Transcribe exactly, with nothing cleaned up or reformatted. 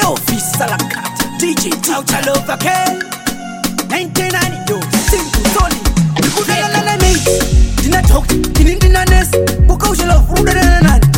Office Salakata D J Tauta Lova K nineteen ninety yo Simple Sony Nikudala na mate Dina talk Kinindi na nest Buka ushe love Ruda na na